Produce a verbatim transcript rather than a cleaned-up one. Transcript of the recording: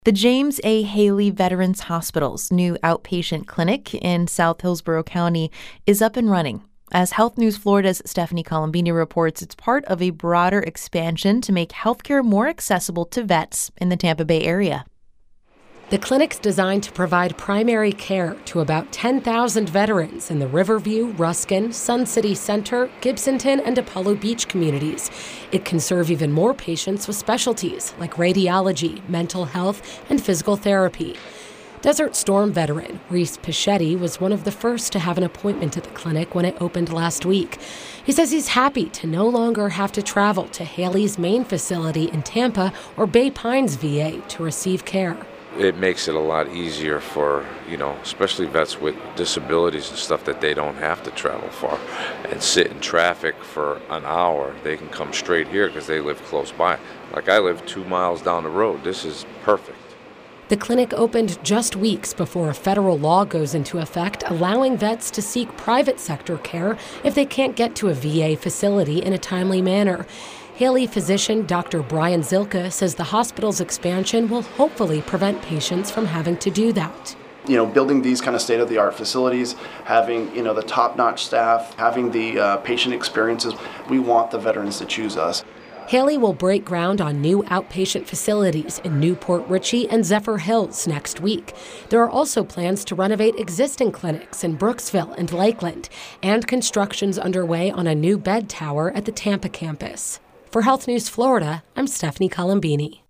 The James A. Haley Veterans Hospital's new outpatient clinic in South Hillsborough County is up and running. As Health News Florida's Stephanie Colombini reports, it's part of a broader expansion to make healthcare more accessible to vets in the Tampa Bay area. The clinic's designed to provide primary care to about ten thousand veterans in the Riverview, Ruskin, Sun City Center, Gibsonton, and Apollo Beach communities. It can serve even more patients with specialties like radiology, mental health, and physical therapy. Desert Storm veteran Reese Pichetti was one of the first to have an appointment at the clinic when it opened last week. He says he's happy to no longer have to travel to Haley's main facility in Tampa or Bay Pines V A to receive care. It makes it a lot easier for, you know, especially vets with disabilities and stuff, that they don't have to travel far and sit in traffic for an hour. They can come straight here because they live close by. Like I live two miles down the road. This is perfect. The clinic opened just weeks before a federal law goes into effect, allowing vets to seek private sector care if they can't get to a V A facility in a timely manner. Haley physician Doctor Brian Zilka says the hospital's expansion will hopefully prevent patients from having to do that. You know, building these kind of state-of-the-art facilities, having, you know, the top-notch staff, having the uh, patient experiences, we want the veterans to choose us. Haley will break ground on new outpatient facilities in Newport Richey and Zephyr Hills next week. There are also plans to renovate existing clinics in Brooksville and Lakeland, and construction's underway on a new bed tower at the Tampa campus. For Health News Florida, I'm Stephanie Colombini.